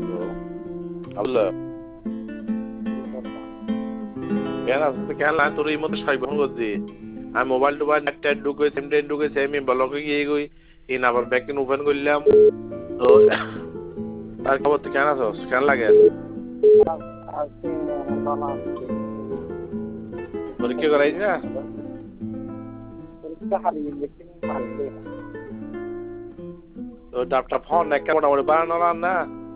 ও আল্লাহ কেন আসতে কেন না তোর এই মতো সাইবন করছি আমি মোবাইল টোবাইল নেট টেট ঢুকে সিম টেট ঢুকে আমি ব্লকে গিয়ে গই ইন আবার ব্যাকইন ওপেন করলাম তো আর খবর তুই কেন আছস কেন লাগে পরীক্ষা করাইছ না তো ডাবটা ফোন একটা মোটামুটি বানানো না